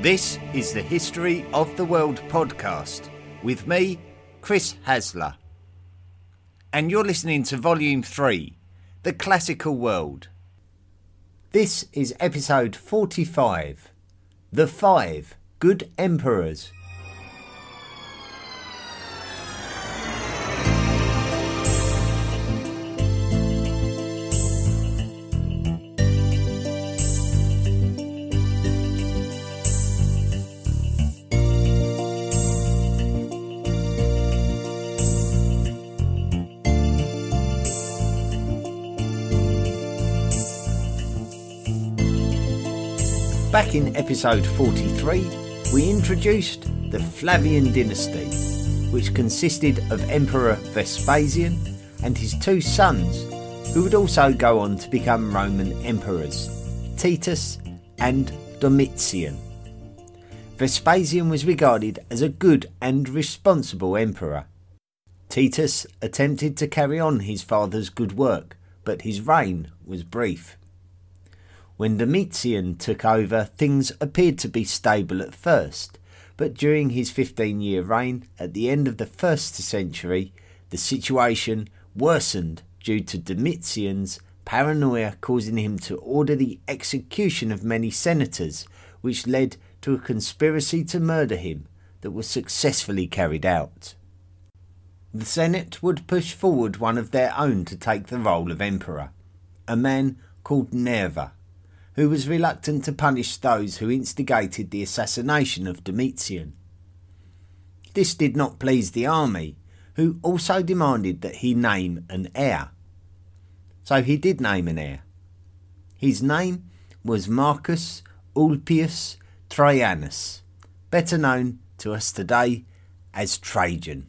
This is the History of the World podcast with me, Chris Hasler. And you're listening to Volume 3, The Classical World. This is episode 45, The 5 Good Emperors. Back in episode 43, we introduced the Flavian dynasty, which consisted of Emperor Vespasian and his two sons, who would also go on to become Roman emperors, Titus and Domitian. Vespasian was regarded as a good and responsible emperor. Titus attempted to carry on his father's good work, but his reign was brief. When Domitian took over, things appeared to be stable at first, but during his 15-year reign, at the end of the 1st century, the situation worsened due to Domitian's paranoia causing him to order the execution of many senators, which led to a conspiracy to murder him that was successfully carried out. The Senate would push forward one of their own to take the role of emperor, a man called Nerva, who was reluctant to punish those who instigated the assassination of Domitian. This did not please the army, who also demanded that he name an heir. So he did name an heir. His name was Marcus Ulpius Trajanus, better known to us today as Trajan.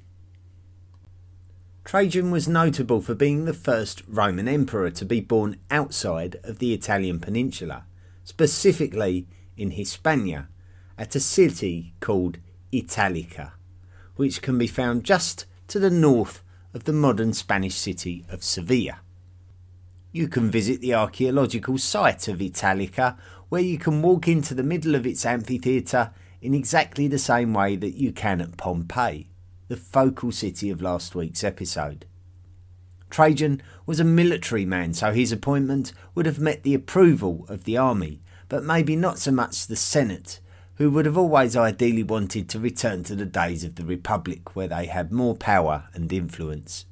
Trajan was notable for being the first Roman emperor to be born outside of the Italian peninsula, specifically in Hispania, at a city called Italica, which can be found just to the north of the modern Spanish city of Sevilla. You can visit the archaeological site of Italica, where you can walk into the middle of its amphitheatre in exactly the same way that you can at Pompeii, the focal city of last week's episode. Trajan was a military man, so his appointment would have met the approval of the army, but maybe not so much the Senate, who would have always ideally wanted to return to the days of the Republic, where they had more power and influence.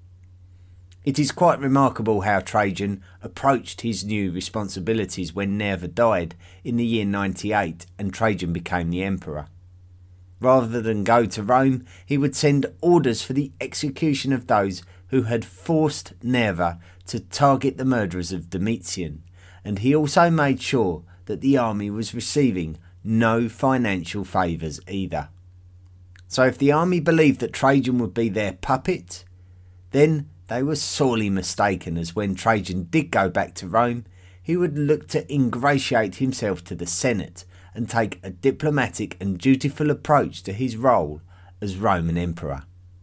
It is quite remarkable how Trajan approached his new responsibilities when Nerva died in the year 98 and Trajan became the emperor. Rather than go to Rome, he would send orders for the execution of those who had forced Nerva to target the murderers of Domitian, and he also made sure that the army was receiving no financial favours either. So if the army believed that Trajan would be their puppet, then they were sorely mistaken, as when Trajan did go back to Rome, he would look to ingratiate himself to the Senate and take a diplomatic and dutiful approach to his role as Roman emperor.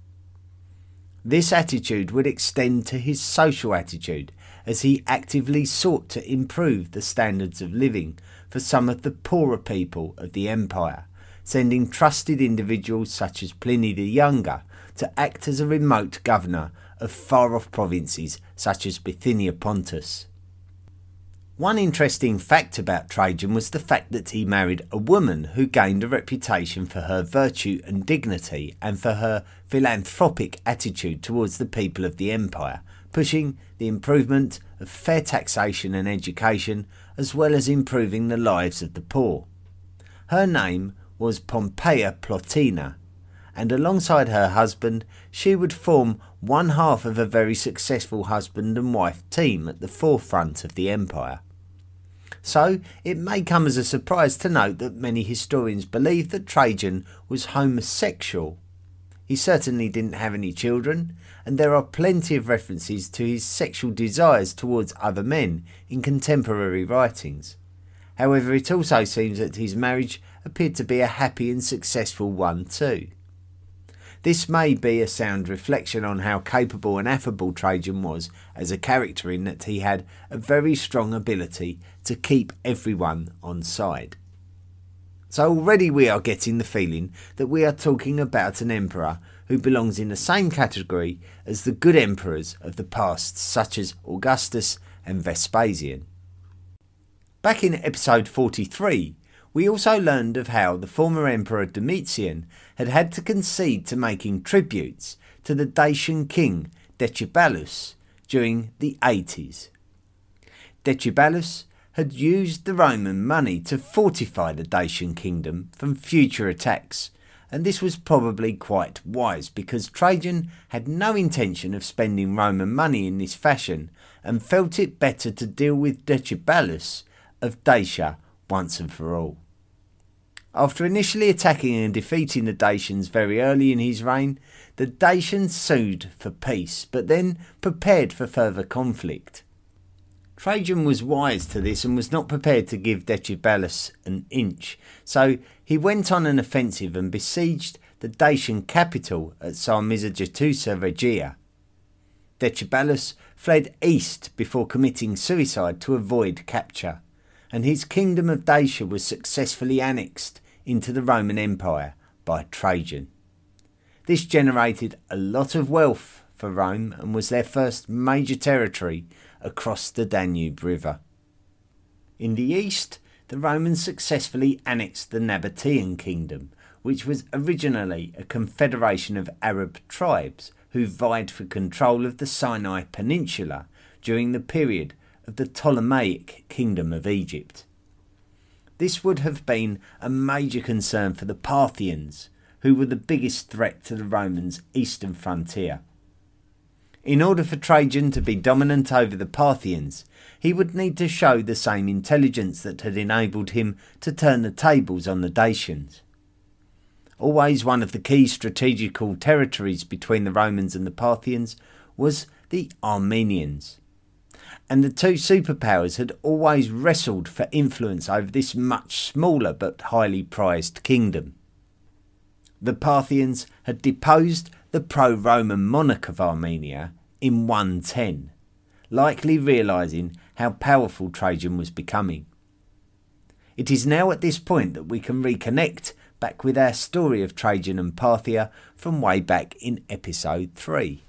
This attitude would extend to his social attitude, as he actively sought to improve the standards of living for some of the poorer people of the empire, sending trusted individuals such as Pliny the Younger to act as a remote governor of far-off provinces such as Bithynia Pontus. One interesting fact about Trajan was the fact that he married a woman who gained a reputation for her virtue and dignity and for her philanthropic attitude towards the people of the empire, pushing the improvement of fair taxation and education, as well as improving the lives of the poor. Her name was Pompeia Plotina, and alongside her husband, she would form one half of a very successful husband and wife team at the forefront of the empire. So it may come as a surprise to note that many historians believe that Trajan was homosexual. He certainly didn't have any children, and there are plenty of references to his sexual desires towards other men in contemporary writings. However, it also seems that his marriage appeared to be a happy and successful one too. This may be a sound reflection on how capable and affable Trajan was as a character, in that he had a very strong ability to keep everyone on side. So already we are getting the feeling that we are talking about an emperor who belongs in the same category as the good emperors of the past, such as Augustus and Vespasian. Back in episode 43, we also learned of how the former emperor Domitian had to concede to making tributes to the Dacian king Decebalus during the 80s. Decebalus had used the Roman money to fortify the Dacian kingdom from future attacks, and this was probably quite wise because Trajan had no intention of spending Roman money in this fashion and felt it better to deal with Decebalus of Dacia once and for all. After initially attacking and defeating the Dacians very early in his reign, the Dacians sued for peace, but then prepared for further conflict. Trajan was wise to this and was not prepared to give Decebalus an inch, so he went on an offensive and besieged the Dacian capital at Sarmizegetusa Regia. Decebalus fled east before committing suicide to avoid capture, and his kingdom of Dacia was successfully annexed into the Roman Empire by Trajan. This generated a lot of wealth for Rome and was their first major territory across the Danube River. In the east, the Romans successfully annexed the Nabatean kingdom, which was originally a confederation of Arab tribes who vied for control of the Sinai Peninsula during the period of the Ptolemaic Kingdom of Egypt. This would have been a major concern for the Parthians, who were the biggest threat to the Romans' eastern frontier. In order for Trajan to be dominant over the Parthians, he would need to show the same intelligence that had enabled him to turn the tables on the Dacians. Always one of the key strategical territories between the Romans and the Parthians was the Armenians, and the two superpowers had always wrestled for influence over this much smaller but highly prized kingdom. The Parthians had deposed the pro-Roman monarch of Armenia in 110, likely realising how powerful Trajan was becoming. It is now at this point that we can reconnect back with our story of Trajan and Parthia from way back in episode 3.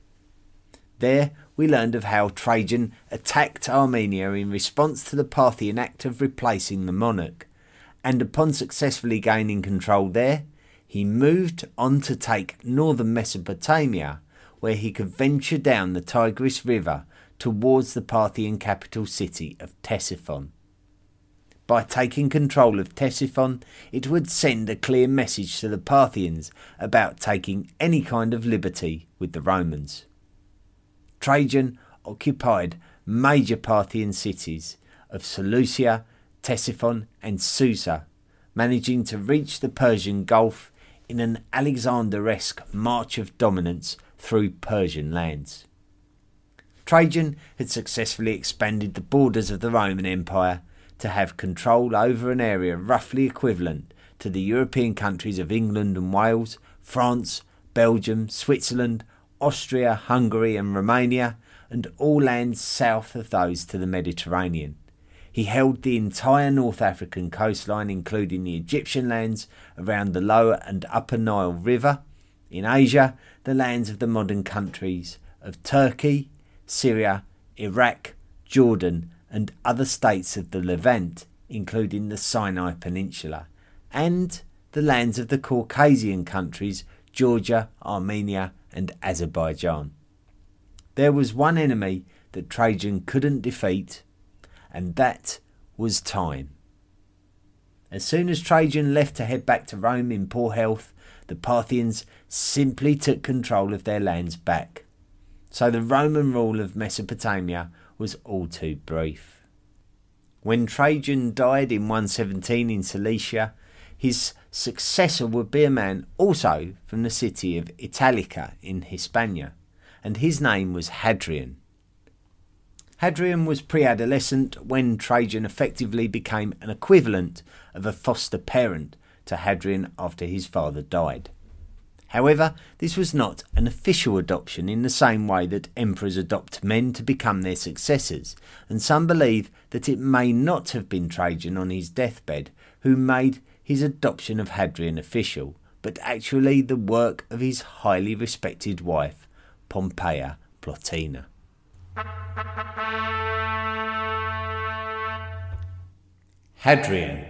There we learned of how Trajan attacked Armenia in response to the Parthian act of replacing the monarch, and upon successfully gaining control there, he moved on to take northern Mesopotamia, where he could venture down the Tigris River towards the Parthian capital city of Ctesiphon. By taking control of Ctesiphon, it would send a clear message to the Parthians about taking any kind of liberty with the Romans. Trajan occupied major Parthian cities of Seleucia, Ctesiphon and Susa, managing to reach the Persian Gulf in an Alexander-esque march of dominance through Persian lands. Trajan had successfully expanded the borders of the Roman Empire to have control over an area roughly equivalent to the European countries of England and Wales, France, Belgium, Switzerland, Austria, Hungary and Romania, and all lands south of those to the Mediterranean. He held the entire North African coastline, including the Egyptian lands around the lower and upper Nile River. In Asia, the lands of the modern countries of Turkey, Syria, Iraq, Jordan, and other states of the Levant, including the Sinai Peninsula, and the lands of the Caucasian countries Georgia, Armenia, and Azerbaijan. There was one enemy that Trajan couldn't defeat, and that was time. As soon as Trajan left to head back to Rome in poor health, the Parthians simply took control of their lands back. So the Roman rule of Mesopotamia was all too brief. When Trajan died in 117 in Cilicia, his successor would be a man also from the city of Italica in Hispania, and his name was Hadrian. Hadrian was pre-adolescent when Trajan effectively became an equivalent of a foster parent to Hadrian after his father died. However, this was not an official adoption in the same way that emperors adopt men to become their successors, and some believe that it may not have been Trajan on his deathbed who made his adoption of Hadrian official, but actually the work of his highly respected wife, Pompeia Plotina. Hadrian.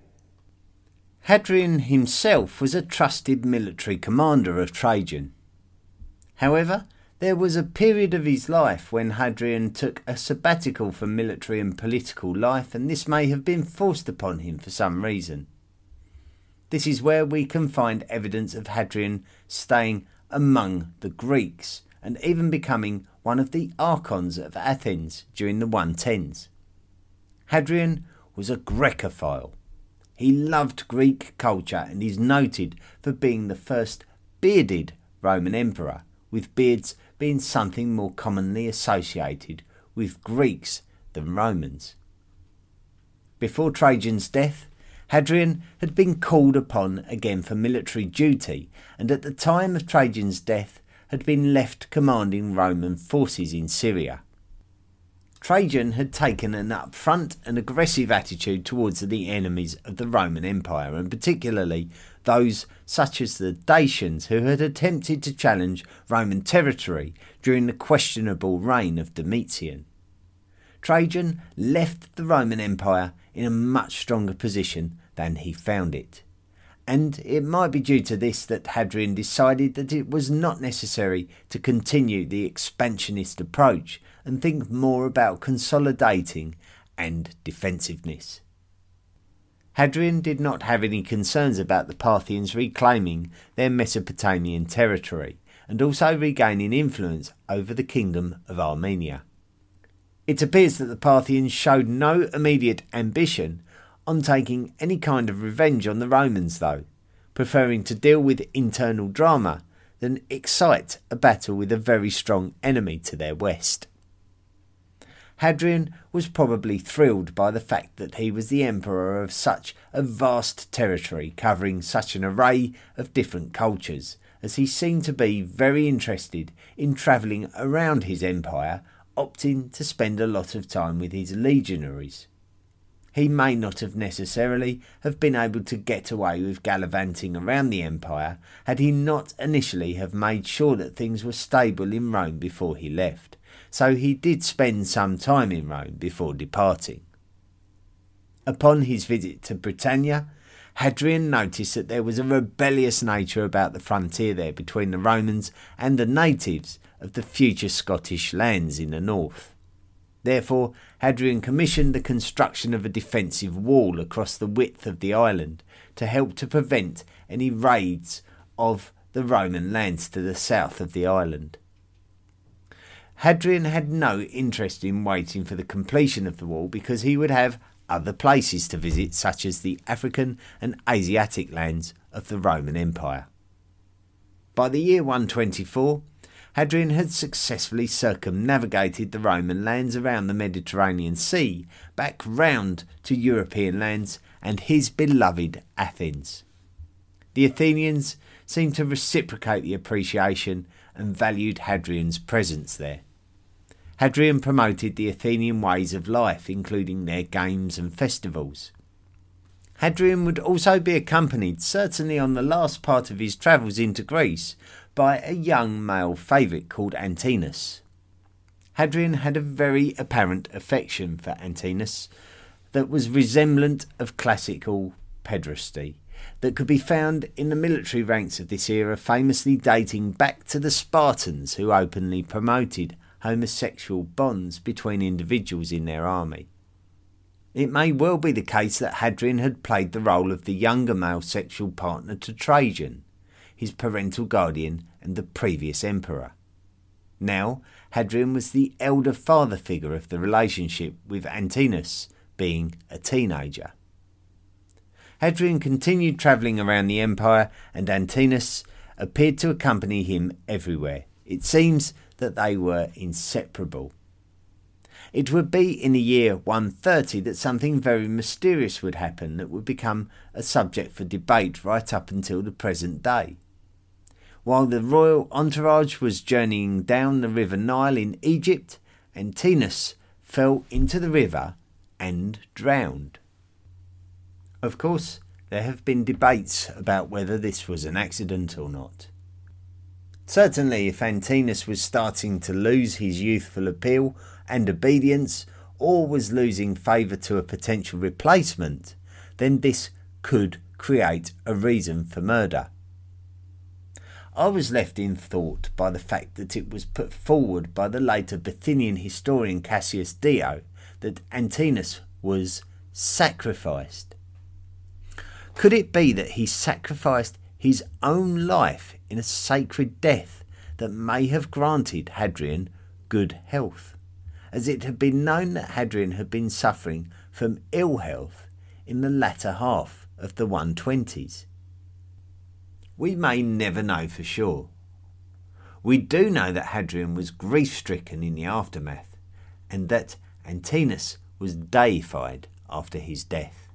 Hadrian himself was a trusted military commander of Trajan. However, there was a period of his life when Hadrian took a sabbatical from military and political life, and this may have been forced upon him for some reason. This is where we can find evidence of Hadrian staying among the Greeks and even becoming one of the archons of Athens during the 110s. Hadrian was a Grecophile. He loved Greek culture and is noted for being the first bearded Roman emperor, with beards being something more commonly associated with Greeks than Romans. Before Trajan's death, Hadrian had been called upon again for military duty, and at the time of Trajan's death had been left commanding Roman forces in Syria. Trajan had taken an upfront and aggressive attitude towards the enemies of the Roman Empire, and particularly those such as the Dacians, who had attempted to challenge Roman territory during the questionable reign of Domitian. Trajan left the Roman Empire in a much stronger position than he found it, and it might be due to this that Hadrian decided that it was not necessary to continue the expansionist approach and think more about consolidating and defensiveness. Hadrian did not have any concerns about the Parthians reclaiming their Mesopotamian territory and also regaining influence over the kingdom of Armenia. It appears that the Parthians showed no immediate ambition on taking any kind of revenge on the Romans, though, preferring to deal with internal drama than excite a battle with a very strong enemy to their west. Hadrian was probably thrilled by the fact that he was the emperor of such a vast territory covering such an array of different cultures, as he seemed to be very interested in travelling around his empire, opting to spend a lot of time with his legionaries. He may not have necessarily have been able to get away with gallivanting around the empire had he not initially have made sure that things were stable in Rome before he left, so he did spend some time in Rome before departing. Upon his visit to Britannia, Hadrian noticed that there was a rebellious nature about the frontier there between the Romans and the natives of the future Scottish lands in the north. Therefore, Hadrian commissioned the construction of a defensive wall across the width of the island to help to prevent any raids of the Roman lands to the south of the island. Hadrian had no interest in waiting for the completion of the wall because he would have other places to visit, such as the African and Asiatic lands of the Roman Empire. By the year 124, Hadrian had successfully circumnavigated the Roman lands around the Mediterranean Sea, back round to European lands and his beloved Athens. The Athenians seemed to reciprocate the appreciation and valued Hadrian's presence there. Hadrian promoted the Athenian ways of life, including their games and festivals. Hadrian would also be accompanied, certainly on the last part of his travels into Greece, by a young male favourite called Antinous. Hadrian had a very apparent affection for Antinous that was resemblant of classical pederasty, that could be found in the military ranks of this era, famously dating back to the Spartans, who openly promoted homosexual bonds between individuals in their army. It may well be the case that Hadrian had played the role of the younger male sexual partner to Trajan, his parental guardian and the previous emperor. Now, Hadrian was the elder father figure of the relationship, with Antinous being a teenager. Hadrian continued travelling around the empire, and Antinous appeared to accompany him everywhere. It seems that they were inseparable. It would be in the year 130 that something very mysterious would happen that would become a subject for debate right up until the present day. While the royal entourage was journeying down the river Nile in Egypt, Antinous fell into the river and drowned. Of course, there have been debates about whether this was an accident or not. Certainly, if Antinous was starting to lose his youthful appeal and obedience, or was losing favour to a potential replacement, then this could create a reason for murder. I was left in thought by the fact that it was put forward by the later Bithynian historian Cassius Dio that Antinous was sacrificed. Could it be that he sacrificed his own life in a sacred death that may have granted Hadrian good health, as it had been known that Hadrian had been suffering from ill health in the latter half of the 120s? We may never know for sure. We do know that Hadrian was grief-stricken in the aftermath, and that Antinous was deified after his death.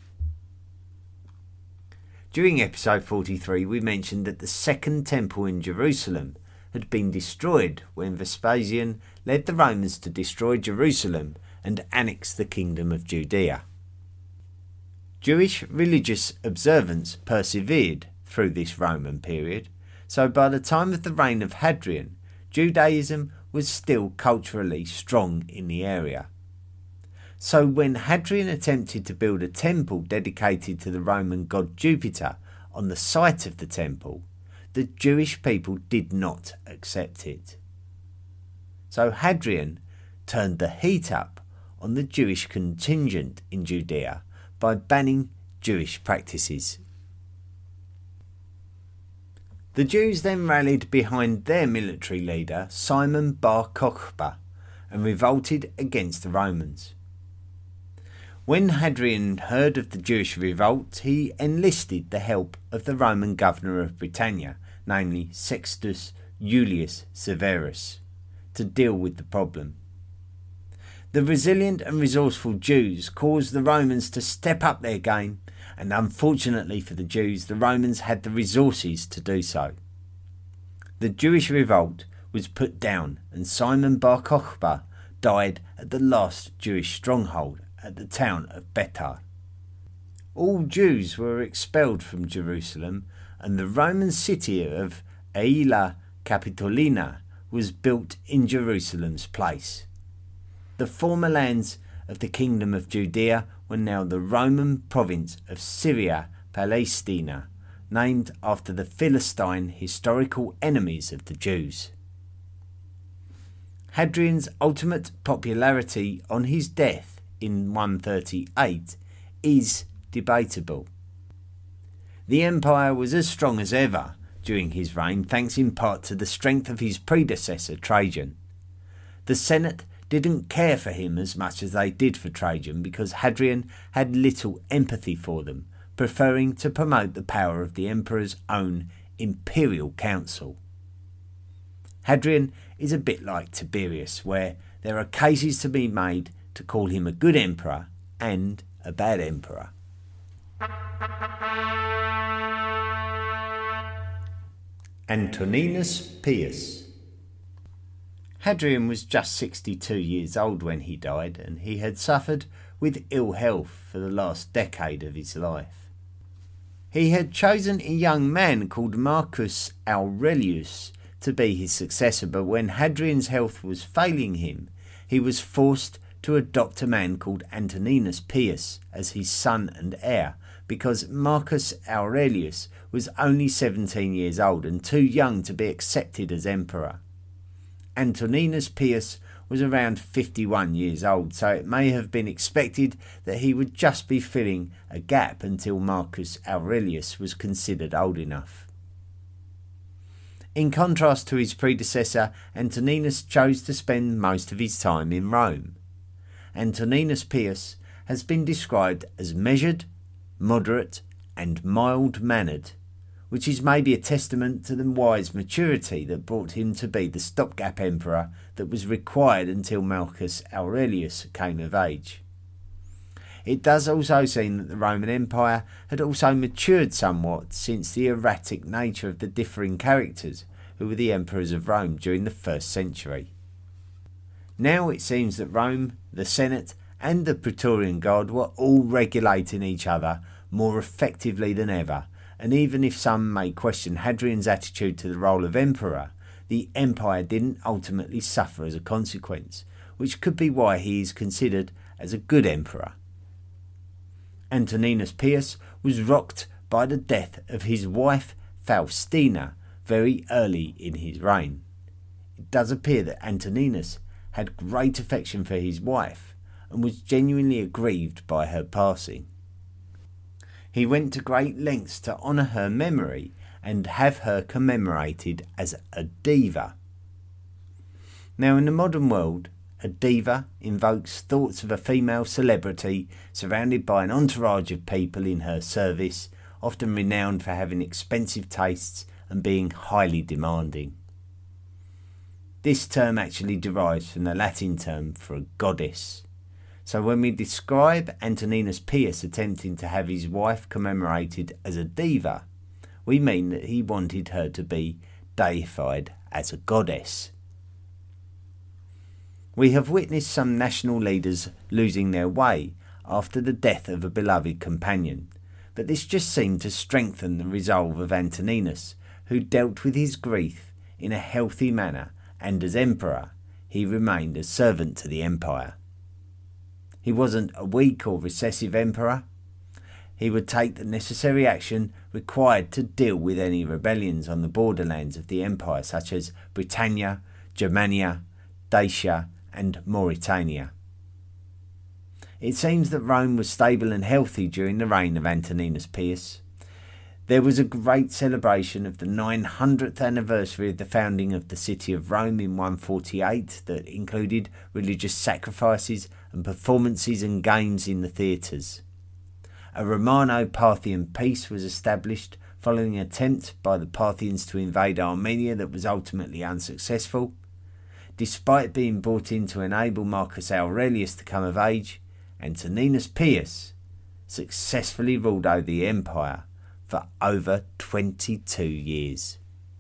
During episode 43 we mentioned that the Second Temple in Jerusalem had been destroyed when Vespasian led the Romans to destroy Jerusalem and annex the Kingdom of Judea. Jewish religious observance persevered through this Roman period, so by the time of the reign of Hadrian, Judaism was still culturally strong in the area. So when Hadrian attempted to build a temple dedicated to the Roman god Jupiter on the site of the temple, the Jewish people did not accept it. So Hadrian turned the heat up on the Jewish contingent in Judea by banning Jewish practices. The Jews then rallied behind their military leader Simon Bar Kokhba and revolted against the Romans. When Hadrian heard of the Jewish revolt, he enlisted the help of the Roman governor of Britannia, namely Sextus Iulius Severus, to deal with the problem. The resilient and resourceful Jews caused the Romans to step up their game, and unfortunately for the Jews, the Romans had the resources to do so. The Jewish revolt was put down, and Simon Bar Kokhba died at the last Jewish stronghold at the town of Bether. All Jews were expelled from Jerusalem, and the Roman city of Aelia Capitolina was built in Jerusalem's place. The former lands of the Kingdom of Judea were now the Roman province of Syria Palestina, named after the Philistine historical enemies of the Jews. Hadrian's ultimate popularity on his death in 138 is debatable. The empire was as strong as ever during his reign, thanks in part to the strength of his predecessor Trajan. The Senate didn't care for him as much as they did for Trajan because Hadrian had little empathy for them, preferring to promote the power of the emperor's own imperial council. Hadrian is a bit like Tiberius, where there are cases to be made to call him a good emperor and a bad emperor. Antoninus Pius. Hadrian was just 62 years old when he died, and he had suffered with ill health for the last decade of his life. He had chosen a young man called Marcus Aurelius to be his successor, but when Hadrian's health was failing him, he was forced to adopt a man called Antoninus Pius as his son and heir, because Marcus Aurelius was only 17 years old and too young to be accepted as emperor. Antoninus Pius was around 51 years old, so it may have been expected that he would just be filling a gap until Marcus Aurelius was considered old enough. In contrast to his predecessor, Antoninus chose to spend most of his time in Rome. Antoninus Pius has been described as measured, moderate and mild-mannered, which is maybe a testament to the wise maturity that brought him to be the stopgap emperor that was required until Marcus Aurelius came of age. It does also seem that the Roman Empire had also matured somewhat since the erratic nature of the differing characters who were the emperors of Rome during the 1st century. Now it seems that Rome, the Senate and the Praetorian Guard were all regulating each other more effectively than ever, and even if some may question Hadrian's attitude to the role of emperor, the empire didn't ultimately suffer as a consequence, which could be why he is considered as a good emperor. Antoninus Pius was rocked by the death of his wife Faustina very early in his reign. It does appear that Antoninus had great affection for his wife and was genuinely aggrieved by her passing. He went to great lengths to honour her memory and have her commemorated as a diva. Now, in the modern world, a diva invokes thoughts of a female celebrity surrounded by an entourage of people in her service, often renowned for having expensive tastes and being highly demanding. This term actually derives from the Latin term for a goddess. So when we describe Antoninus Pius attempting to have his wife commemorated as a diva, we mean that he wanted her to be deified as a goddess. We have witnessed some national leaders losing their way after the death of a beloved companion, but this just seemed to strengthen the resolve of Antoninus, who dealt with his grief in a healthy manner, and as emperor, he remained a servant to the empire. He wasn't a weak or recessive emperor. He would take the necessary action required to deal with any rebellions on the borderlands of the empire, such as Britannia, Germania, Dacia, and Mauritania. It seems that Rome was stable and healthy during the reign of Antoninus Pius. There was a great celebration of the 900th anniversary of the founding of the city of Rome in 148 that included religious sacrifices and performances and games in the theatres. A Romano-Parthian peace was established following an attempt by the Parthians to invade Armenia that was ultimately unsuccessful. Despite being brought in to enable Marcus Aurelius to come of age, Antoninus Pius successfully ruled over the empire for over 22 years.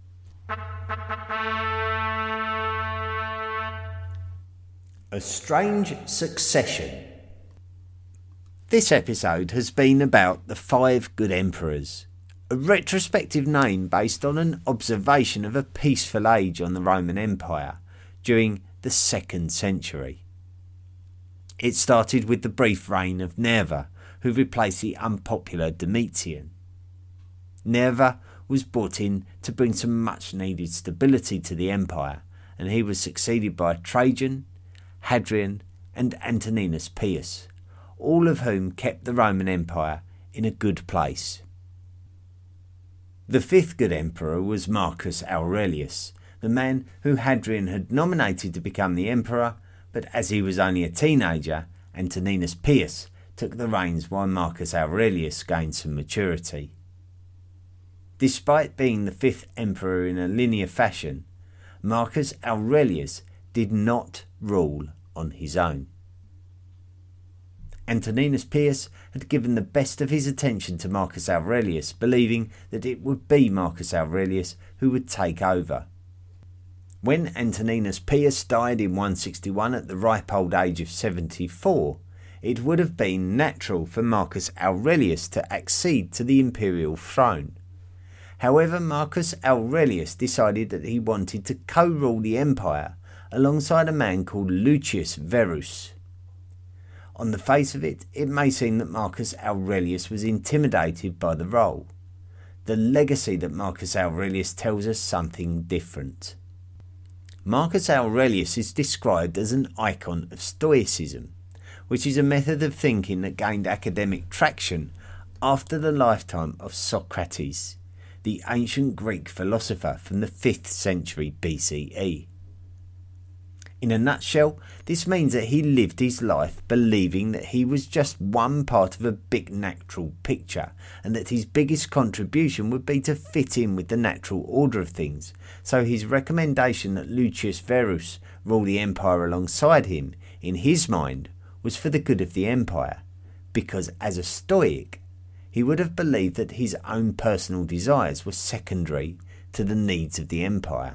A strange succession. This episode has been about the 5 good emperors, a retrospective name based on an observation of a peaceful age on the Roman Empire during the 2nd century. It started with the brief reign of Nerva, who replaced the unpopular Domitian. Nerva was brought in to bring some much needed stability to the empire, and he was succeeded by Trajan, Hadrian, and Antoninus Pius, all of whom kept the Roman Empire in a good place. The 5th good emperor was Marcus Aurelius, the man who Hadrian had nominated to become the emperor, but as he was only a teenager, Antoninus Pius took the reins while Marcus Aurelius gained some maturity. Despite being the 5th emperor in a linear fashion, Marcus Aurelius did not rule on his own. Antoninus Pius had given the best of his attention to Marcus Aurelius, believing that it would be Marcus Aurelius who would take over. When Antoninus Pius died in 161 at the ripe old age of 74, it would have been natural for Marcus Aurelius to accede to the imperial throne. However, Marcus Aurelius decided that he wanted to co-rule the empire alongside a man called Lucius Verus. On the face of it, it may seem that Marcus Aurelius was intimidated by the role. The legacy that Marcus Aurelius tells us something different. Marcus Aurelius is described as an icon of Stoicism, which is a method of thinking that gained academic traction after the lifetime of Socrates, the ancient Greek philosopher from the 5th century BCE. In a nutshell, this means that he lived his life believing that he was just one part of a big natural picture, and that his biggest contribution would be to fit in with the natural order of things. So his recommendation that Lucius Verus rule the empire alongside him, in his mind, was for the good of the empire, because as a Stoic, he would have believed that his own personal desires were secondary to the needs of the empire.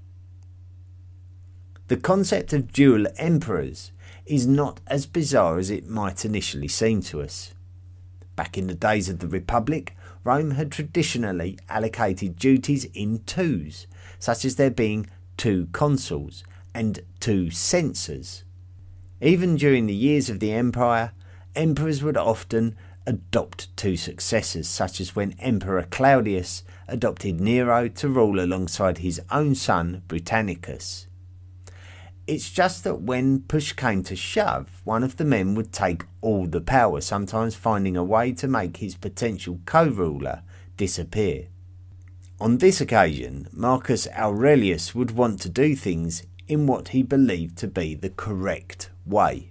The concept of dual emperors is not as bizarre as it might initially seem to us. Back in the days of the Republic, Rome had traditionally allocated duties in twos, such as there being 2 consuls and 2 censors. Even during the years of the empire, emperors would often adopt 2 successors, such as when Emperor Claudius adopted Nero to rule alongside his own son Britannicus. It's just that when push came to shove, one of the men would take all the power, sometimes finding a way to make his potential co-ruler disappear. On this occasion, Marcus Aurelius would want to do things in what he believed to be the correct way.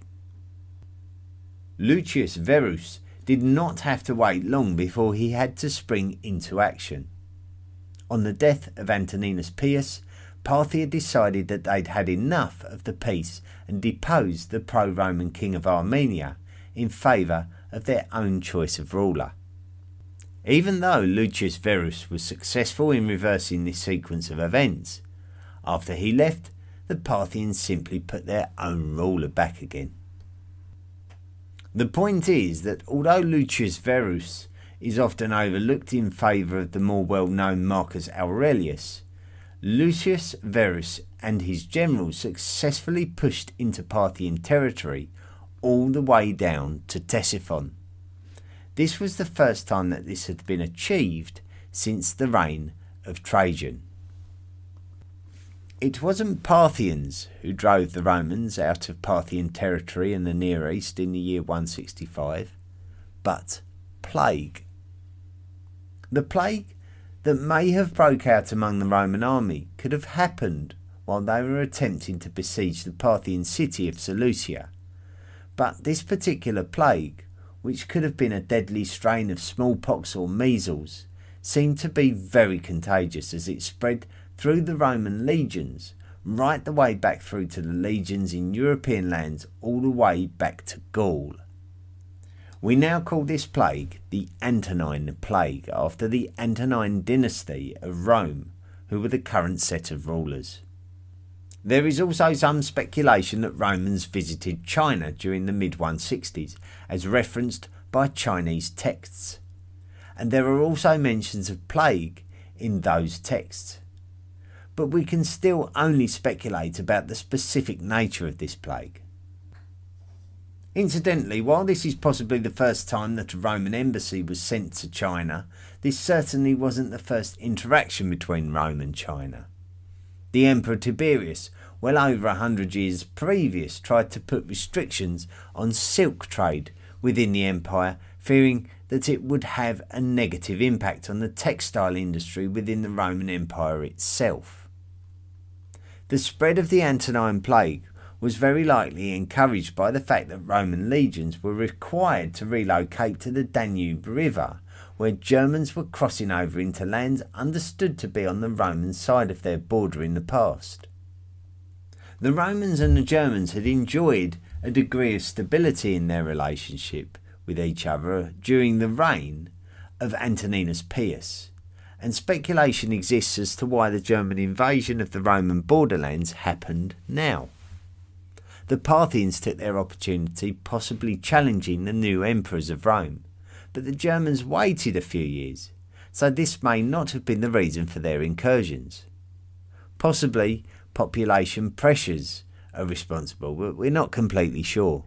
Lucius Verus did not have to wait long before he had to spring into action. On the death of Antoninus Pius, Parthia decided that they'd had enough of the peace and deposed the pro-Roman king of Armenia in favour of their own choice of ruler. Even though Lucius Verus was successful in reversing this sequence of events, after he left, the Parthians simply put their own ruler back again. The point is that although Lucius Verus is often overlooked in favour of the more well-known Marcus Aurelius, Lucius Verus and his generals successfully pushed into Parthian territory all the way down to Ctesiphon. This was the first time that this had been achieved since the reign of Trajan. It wasn't Parthians who drove the Romans out of Parthian territory in the Near East in the year 165, but plague. The plague that may have broke out among the Roman army could have happened while they were attempting to besiege the Parthian city of Seleucia. But this particular plague, which could have been a deadly strain of smallpox or measles, seemed to be very contagious as it spread through the Roman legions, right the way back through to the legions in European lands all the way back to Gaul. We now call this plague the Antonine Plague, after the Antonine dynasty of Rome, who were the current set of rulers. There is also some speculation that Romans visited China during the mid-160s, as referenced by Chinese texts. And there are also mentions of plague in those texts. But we can still only speculate about the specific nature of this plague. Incidentally, while this is possibly the first time that a Roman embassy was sent to China, this certainly wasn't the first interaction between Rome and China. The Emperor Tiberius, well over 100 years previous, tried to put restrictions on silk trade within the empire, fearing that it would have a negative impact on the textile industry within the Roman Empire itself. The spread of the Antonine Plague was very likely encouraged by the fact that Roman legions were required to relocate to the Danube River, where Germans were crossing over into lands understood to be on the Roman side of their border in the past. The Romans and the Germans had enjoyed a degree of stability in their relationship with each other during the reign of Antoninus Pius, and speculation exists as to why the German invasion of the Roman borderlands happened now. The Parthians took their opportunity, possibly challenging the new emperors of Rome, but the Germans waited a few years, so this may not have been the reason for their incursions. Possibly population pressures are responsible, but we're not completely sure.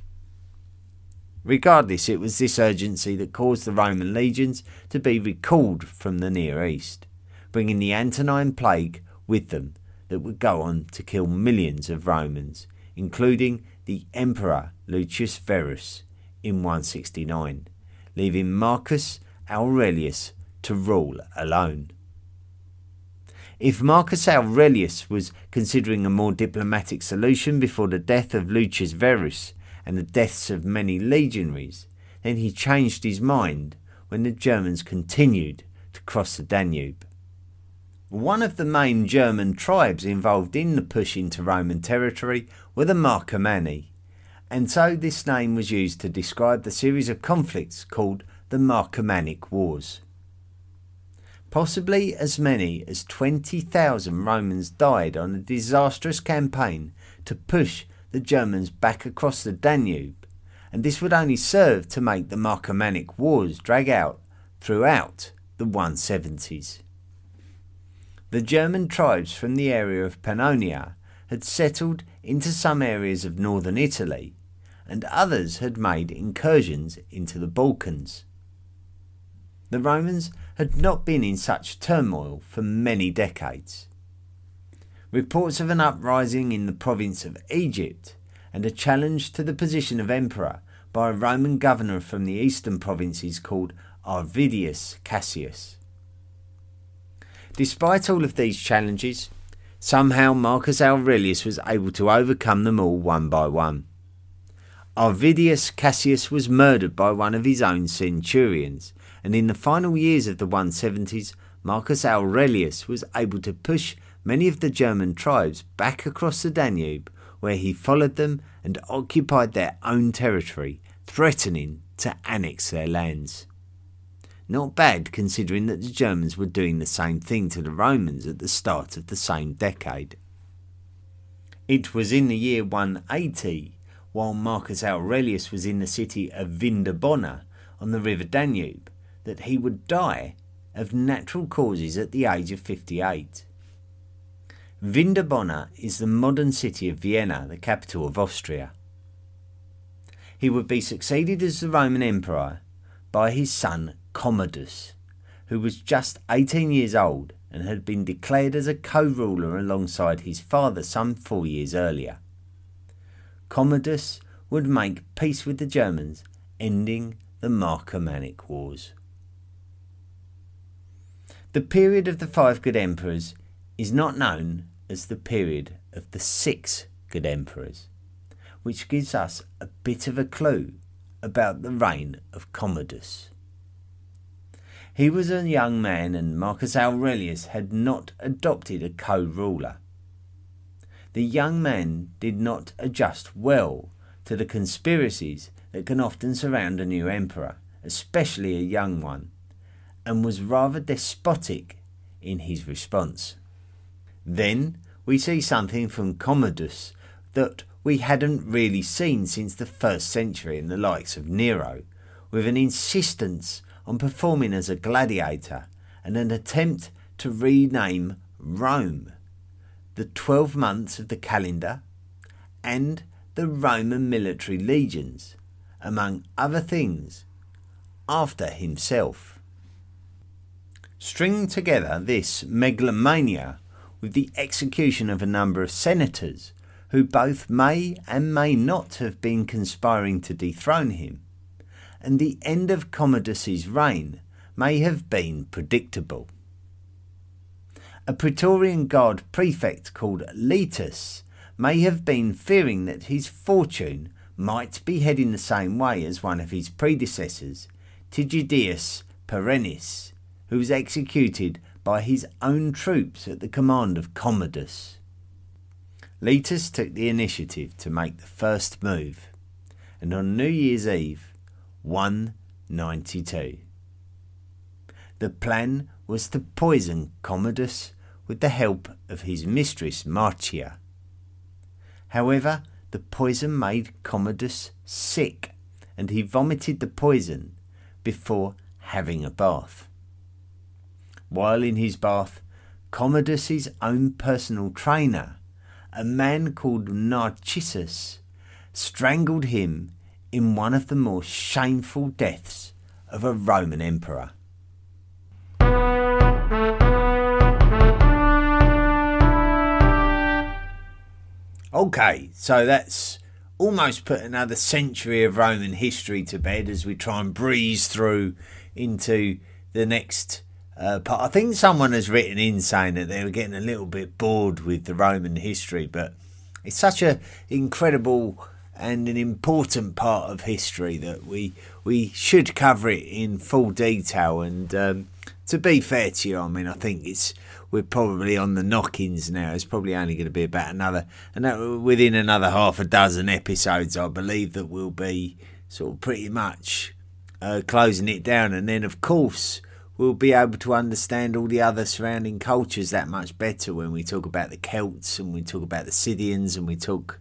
Regardless, it was this urgency that caused the Roman legions to be recalled from the Near East, bringing the Antonine Plague with them that would go on to kill millions of Romans, including the Emperor Lucius Verus in 169, leaving Marcus Aurelius to rule alone. If Marcus Aurelius was considering a more diplomatic solution before the death of Lucius Verus and the deaths of many legionaries, then he changed his mind when the Germans continued to cross the Danube. One of the main German tribes involved in the push into Roman territory were the Marcomanni, and so this name was used to describe the series of conflicts called the Marcomannic Wars. Possibly as many as 20,000 Romans died on a disastrous campaign to push the Germans back across the Danube, and this would only serve to make the Marcomannic Wars drag out throughout the 170s. The German tribes from the area of Pannonia had settled into some areas of northern Italy, and others had made incursions into the Balkans. The Romans had not been in such turmoil for many decades. Reports of an uprising in the province of Egypt and a challenge to the position of emperor by a Roman governor from the eastern provinces called Arvidius Cassius. Despite all of these challenges, somehow Marcus Aurelius was able to overcome them all one by one. Arvidius Cassius was murdered by one of his own centurions, and in the final years of the 170s, Marcus Aurelius was able to push many of the German tribes back across the Danube, where he followed them and occupied their own territory, threatening to annex their lands. Not bad considering that the Germans were doing the same thing to the Romans at the start of the same decade. It was in the year 180, while Marcus Aurelius was in the city of Vindobona on the river Danube, that he would die of natural causes at the age of 58. Vindobona is the modern city of Vienna, the capital of Austria. He would be succeeded as the Roman Emperor by his son Commodus, who was just 18 years old and had been declared as a co-ruler alongside his father some 4 years earlier. Commodus would make peace with the Germans, ending the Marcomannic Wars. The period of the 5 good emperors is not known as the period of the 6 good emperors, which gives us a bit of a clue about the reign of Commodus. He was a young man, and Marcus Aurelius had not adopted a co-ruler. The young man did not adjust well to the conspiracies that can often surround a new emperor, especially a young one, and was rather despotic in his response. Then we see something from Commodus that we hadn't really seen since the 1st century in the likes of Nero, with an insistence on performing as a gladiator and an attempt to rename Rome, the 12 months of the calendar, and the Roman military legions, among other things, after himself. String together this megalomania with the execution of a number of senators who both may and may not have been conspiring to dethrone him, and the end of Commodus's reign may have been predictable. A Praetorian Guard prefect called Letus may have been fearing that his fortune might be heading the same way as one of his predecessors, Tygidius Perennis, who was executed by his own troops at the command of Commodus. Letus took the initiative to make the first move, and on New Year's Eve, 192. The plan was to poison Commodus with the help of his mistress Marcia. However, the poison made Commodus sick, and he vomited the poison before having a bath. While in his bath, Commodus's own personal trainer, a man called Narcissus, strangled him in one of the more shameful deaths of a Roman emperor. Okay, so that's almost put another century of Roman history to bed as we try and breeze through into the next part. I think someone has written in saying that they were getting a little bit bored with the Roman history, but it's such an incredible and an important part of history that we should cover it in full detail. And to be fair to you, I mean, I think we're probably on the knock-ins now. It's probably only going to be about within another half a dozen episodes, I believe, that we'll be sort of pretty much closing it down. And then, of course, we'll be able to understand all the other surrounding cultures that much better when we talk about the Celts and we talk about the Scythians and we talk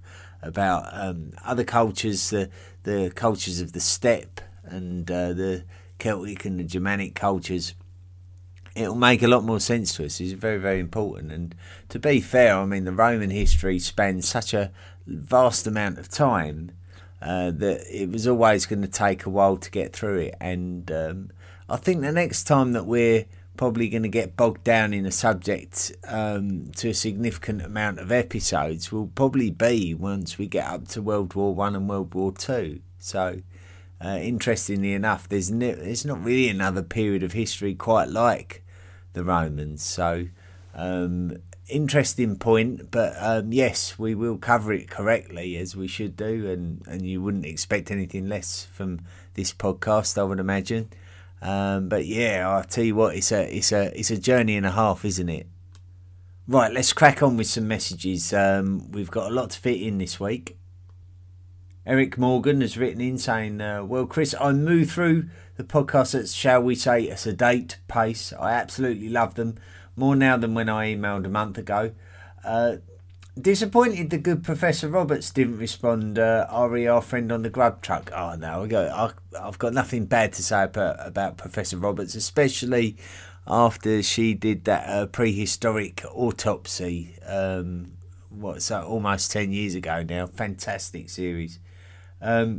about other cultures, the cultures of the steppe and the Celtic and the Germanic cultures, it'll make a lot more sense to us. It's very, very important. And to be fair, I mean, the Roman history spans such a vast amount of time that it was always going to take a while to get through it. And I think the next time that we're probably going to get bogged down in a subject to a significant amount of episodes will probably be once we get up to World War I and World War II. So, interestingly enough, there's not really another period of history quite like the Romans. So, interesting point, but yes, we will cover it correctly as we should do, and you wouldn't expect anything less from this podcast, I would imagine. But yeah, I'll tell you what, it's a journey and a half, isn't it? Right, let's crack on with some messages. We've got a lot to fit in this week. Eric Morgan has written in saying, well, Chris, I move through the podcast at, shall we say, a sedate pace. I absolutely love them, more now than when I emailed a month ago. Disappointed the good Professor Roberts didn't respond, our friend on the grub truck. Oh no, I've got nothing bad to say about Professor Roberts, especially after she did that prehistoric autopsy, almost 10 years ago now. Fantastic series. And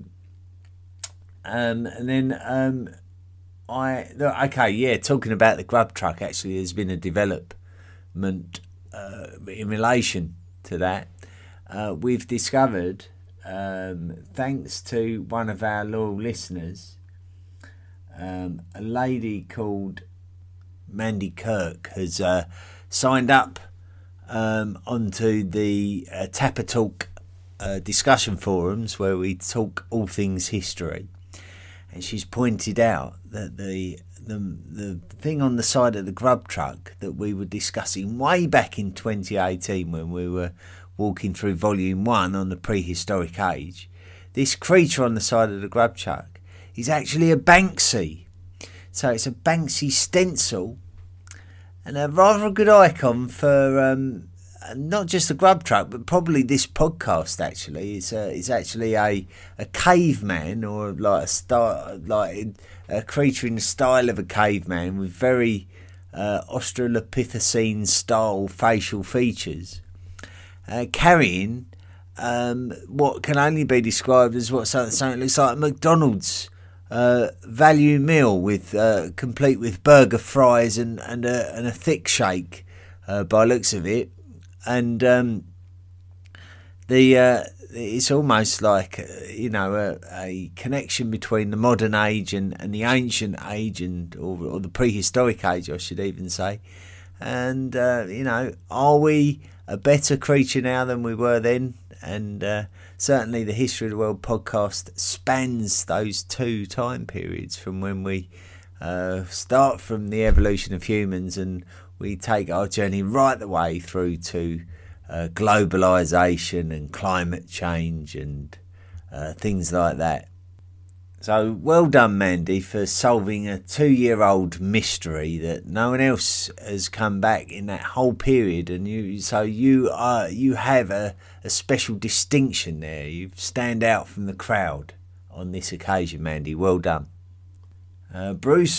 then talking about the grub truck, actually there's been a development in relation to that. We've discovered, thanks to one of our loyal listeners, a lady called Mandy Kirk has signed up onto the Tapper Talk discussion forums where we talk all things history, and she's pointed out that the thing on the side of the grub truck that we were discussing way back in 2018 when we were walking through volume 1 on the prehistoric age, this creature on the side of the grub truck is actually a Banksy. So it's a Banksy stencil and a rather good icon for not just the grub truck, but probably this podcast. Actually, it's actually a caveman, or like a creature in the style of a caveman with very Australopithecine style facial features, carrying what can only be described as something looks like a McDonald's value meal with complete with burger, fries and a thick shake by looks of it. And it's almost like a connection between the modern age and the ancient age, or the prehistoric age, I should even say. And are we a better creature now than we were then? And certainly the History of the World podcast spans those two time periods, from when we start from the evolution of humans and we take our journey right the way through to globalization and climate change and things like that. So well done, Mandy, for solving a 2-year-old mystery that no one else has come back in that whole period, and you have a special distinction there. You stand out from the crowd on this occasion, Mandy. Well done. Bruce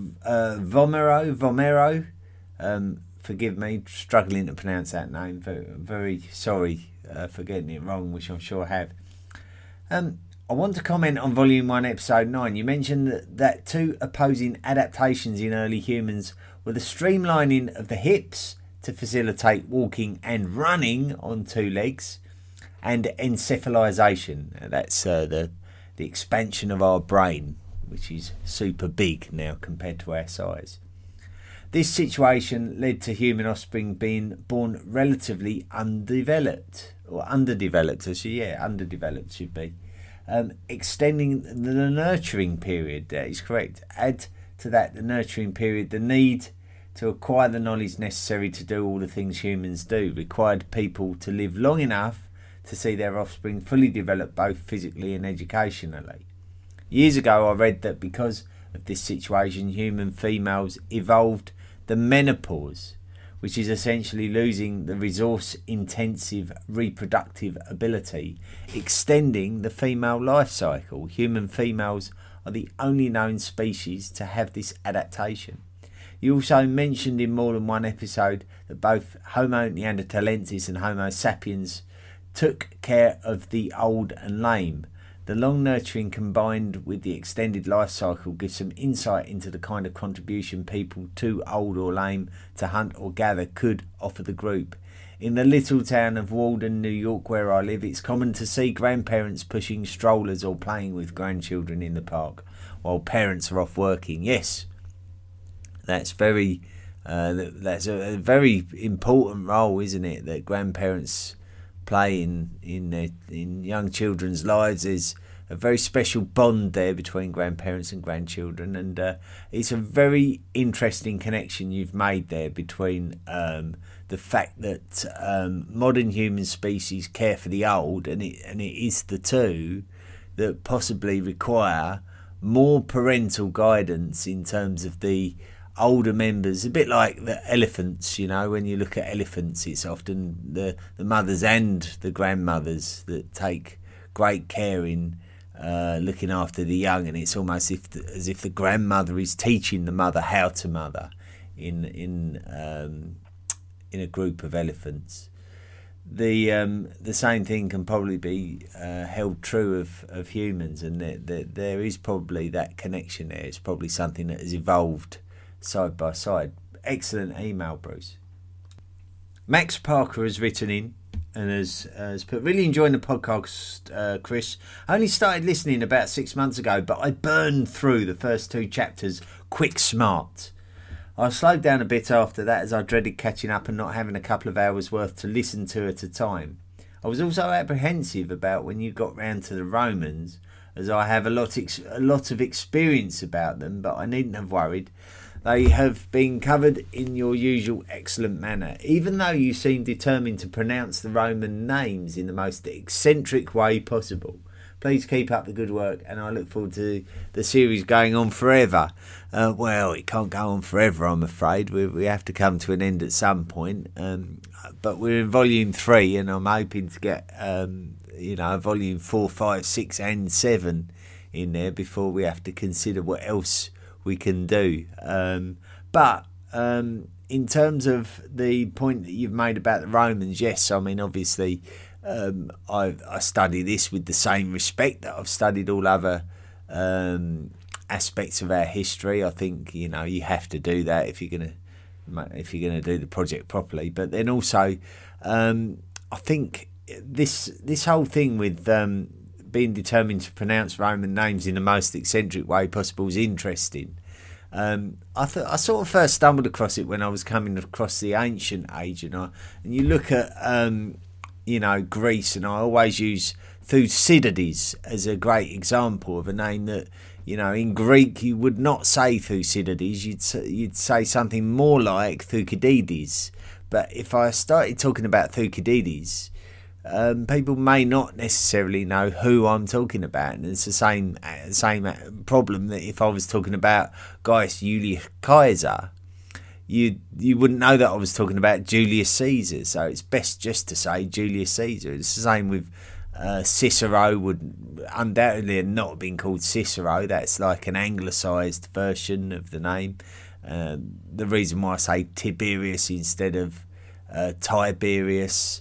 Vomero. Forgive me, struggling to pronounce that name. Very, very sorry for getting it wrong, which I'm sure I have. I want to comment on Volume 1, Episode 9. You mentioned that two opposing adaptations in early humans were the streamlining of the hips to facilitate walking and running on two legs, and encephalization. That's the expansion of our brain, which is super big now compared to our size. This situation led to human offspring being born relatively underdeveloped should be. Extending the nurturing period, that is correct. Add to that the nurturing period, the need to acquire the knowledge necessary to do all the things humans do, required people to live long enough to see their offspring fully develop both physically and educationally. Years ago I read that because of this situation, human females evolved the menopause, which is essentially losing the resource-intensive reproductive ability, extending the female life cycle. Human females are the only known species to have this adaptation. You also mentioned in more than one episode that both Homo neanderthalensis and Homo sapiens took care of the old and lame. The long nurturing combined with the extended life cycle gives some insight into the kind of contribution people too old or lame to hunt or gather could offer the group. In the little town of Walden, New York, where I live, it's common to see grandparents pushing strollers or playing with grandchildren in the park while parents are off working. Yes, that's that's a very important role, isn't it? That grandparents play in young children's lives. There's a very special bond there between grandparents and grandchildren, and it's a very interesting connection you've made there between the fact that modern human species care for the old, and it is the two that possibly require more parental guidance in terms of the older members. A bit like the elephants, you know, when you look at elephants, it's often the mothers and the grandmothers that take great care in looking after the young, and it's almost as if the grandmother is teaching the mother how to mother in a group of elephants. The same thing can probably be held true of humans, and there is probably that connection there. It's probably something that has evolved side by side. Excellent email, Bruce. Max Parker has written in and has put, really enjoying the podcast, Chris. I only started listening about 6 months ago, but I burned through the first 2 chapters quick smart. I slowed down a bit after that as I dreaded catching up and not having a couple of hours worth to listen to at a time. I was also apprehensive about when you got round to the Romans, as I have a lot of experience about them, but I needn't have worried. They have been covered in your usual excellent manner, even though you seem determined to pronounce the Roman names in the most eccentric way possible. Please keep up the good work, and I look forward to the series going on forever. Well, it can't go on forever, I'm afraid. We have to come to an end at some point. But we're in volume 3, and I'm hoping to get volume 4, 5, 6 and 7 in there before we have to consider what else we can do. But in terms of the point that you've made about the Romans, yes, I mean, obviously I study this with the same respect that I've studied all other aspects of our history. I think, you know, you have to do that if you're gonna do the project properly. But then also I think this whole thing with being determined to pronounce Roman names in the most eccentric way possible is interesting. I sort of first stumbled across it when I was coming across the ancient age, and you look at Greece, and I always use Thucydides as a great example of a name that, you know, in Greek you would not say Thucydides, you'd say something more like Thucydides. But if I started talking about Thucydides, people may not necessarily know who I'm talking about, and it's the same problem that if I was talking about Gaius Julius Caesar, you wouldn't know that I was talking about Julius Caesar. So it's best just to say Julius Caesar. It's the same with Cicero. Would undoubtedly have not been called Cicero. That's like an anglicised version of the name. The reason why I say Tiberius instead of Tiberius,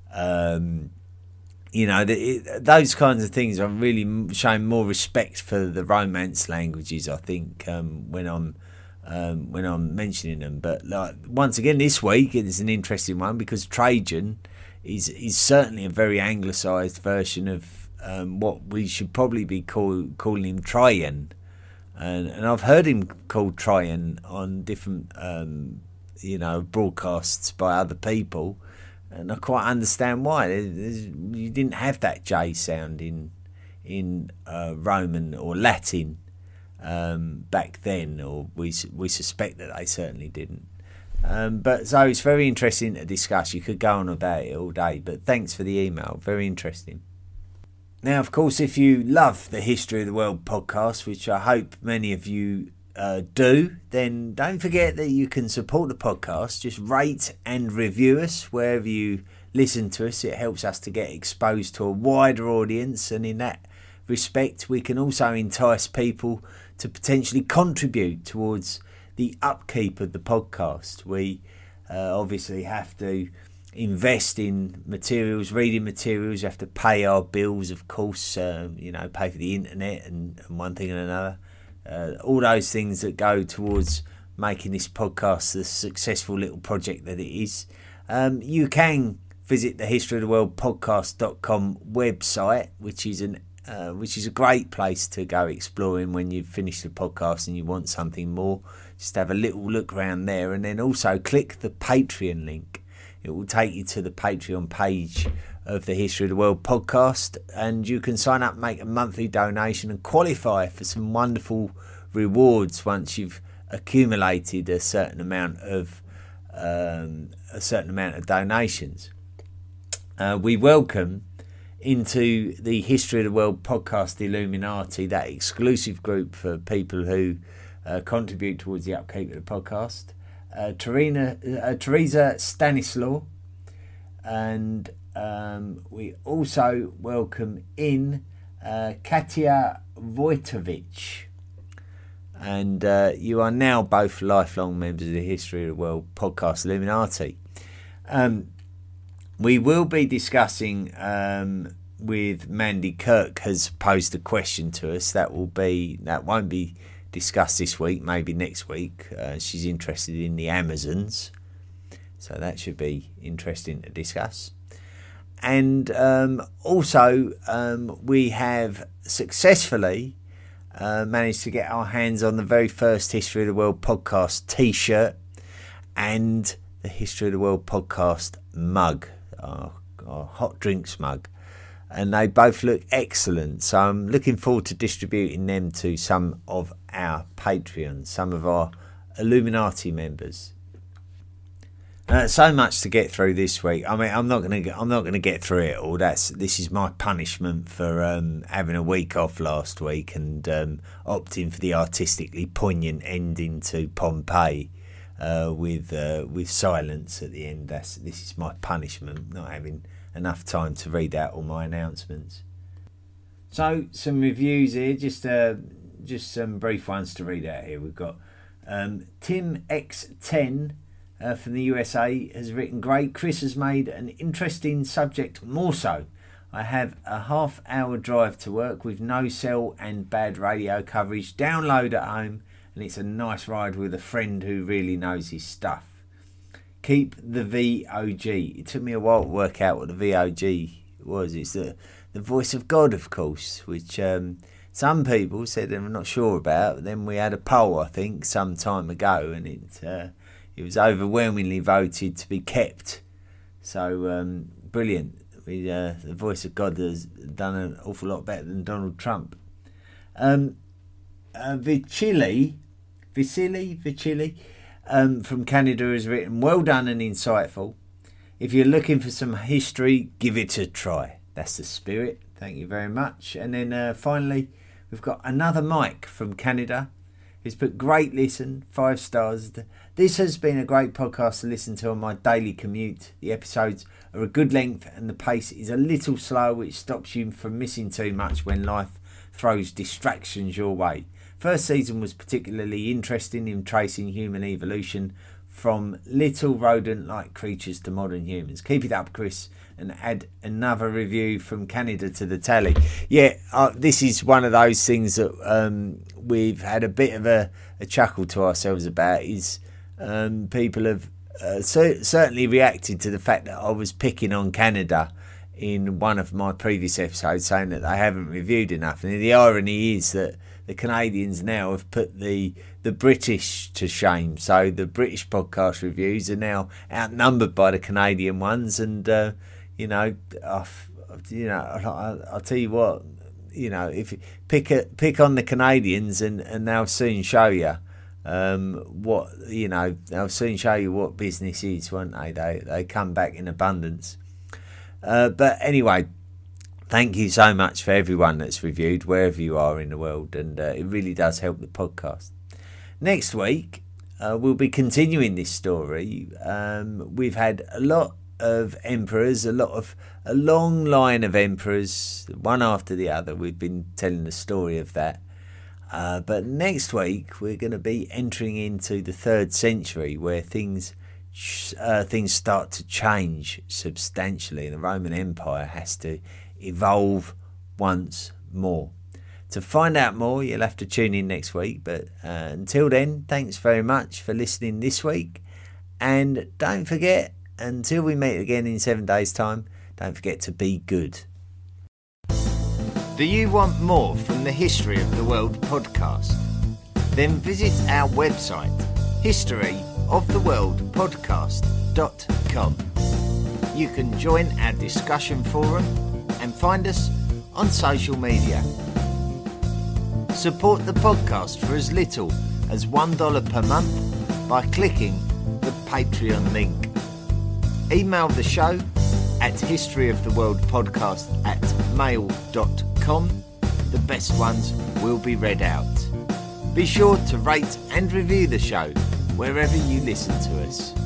those kinds of things are really showing more respect for the Romance languages, I think, when I'm mentioning them. But like, once again, this week it's an interesting one because Trajan is certainly a very anglicised version of what we should probably be calling him Trajan, and I've heard him called Trajan on different broadcasts by other people. And I quite understand why. You didn't have that J sound in Roman or Latin back then, or we suspect that they certainly didn't. But so it's very interesting to discuss. You could go on about it all day, but thanks for the email. Very interesting. Now, of course, if you love the History of the World podcast, which I hope many of you do, then don't forget that you can support the podcast. Just rate and review us wherever you listen to us. It helps us to get exposed to a wider audience, and in that respect we can also entice people to potentially contribute towards the upkeep of the podcast. We obviously have to invest in materials, reading materials. You have to pay our bills, of course, pay for the internet and one thing and another. All those things that go towards making this podcast the successful little project that it is. You can visit the History of the World podcast.com website, which is a great place to go exploring when you've finished the podcast and you want something more. Just have a little look around there, and then also click the Patreon link. It will take you to the Patreon page of the History of the World podcast, and you can sign up, make a monthly donation and qualify for some wonderful rewards once you've accumulated a certain amount of donations. We welcome into the History of the World podcast Illuminati, that exclusive group for people who contribute towards the upkeep of the podcast, Teresa Stanislaw, and we also welcome in Katia Wojtowicz, and you are now both lifelong members of the History of the World podcast Illuminati. We will be discussing with Mandy Kirk has posed a question to us that won't be discussed this week, maybe next week. She's interested in the Amazons, so that should be interesting to discuss. And also we have successfully managed to get our hands on the very first History of the World podcast t-shirt and the History of the World podcast mug, our hot drinks mug, and they both look excellent. So I'm looking forward to distributing them to some of our Patreons, some of our Illuminati members. So much to get through this week. I mean, I'm not going to get through it all. This is my punishment for having a week off last week and opting for the artistically poignant ending to Pompeii with silence at the end. This is my punishment, not having enough time to read out all my announcements. So some reviews here, just some brief ones to read out here. We've got Tim X10 from the USA has written, great. Chris has made an interesting subject more so. I have a half-hour drive to work with no cell and bad radio coverage. Download at home, and it's a nice ride with a friend who really knows his stuff. Keep the VOG. It took me a while to work out what the VOG was. It's the voice of God, of course, which some people said they were not sure about. But then we had a poll, I think, some time ago, and it was overwhelmingly voted to be kept. So brilliant. The voice of God has done an awful lot better than Donald Trump. Vicili from Canada has written, well done and insightful. If you're looking for some history, give it a try. That's the spirit. Thank you very much. And then finally, we've got another Mike from Canada who's put, great listen, 5 stars. This has been a great podcast to listen to on my daily commute. The episodes are a good length and the pace is a little slow, which stops you from missing too much when life throws distractions your way. First season was particularly interesting in tracing human evolution from little rodent-like creatures to modern humans. Keep it up, Chris, and add another review from Canada to the tally. Yeah, this is one of those things that we've had a bit of a chuckle to ourselves about, is people have certainly reacted to the fact that I was picking on Canada in one of my previous episodes, saying that they haven't reviewed enough. And the irony is that the Canadians now have put the British to shame. So the British podcast reviews are now outnumbered by the Canadian ones. And I'll tell you what, if you pick on the Canadians, and they'll soon show you they'll soon show you what business is, won't they? They come back in abundance. But anyway, thank you so much for everyone that's reviewed, wherever you are in the world, and it really does help the podcast. Next week, we'll be continuing this story. We've had a lot of emperors, a long line of emperors, one after the other. We've been telling the story of that. But next week, we're going to be entering into the 3rd century, where things start to change substantially. The Roman Empire has to evolve once more. To find out more, you'll have to tune in next week. But until then, thanks very much for listening this week. And don't forget, until we meet again in 7 days' time, don't forget to be good. Do you want more from the History of the World podcast? Then visit our website, historyoftheworldpodcast.com. You can join our discussion forum and find us on social media. Support the podcast for as little as $1 per month by clicking the Patreon link. Email the show at historyoftheworldpodcast@mail.com. The best ones will be read out. Be sure to rate and review the show wherever you listen to us.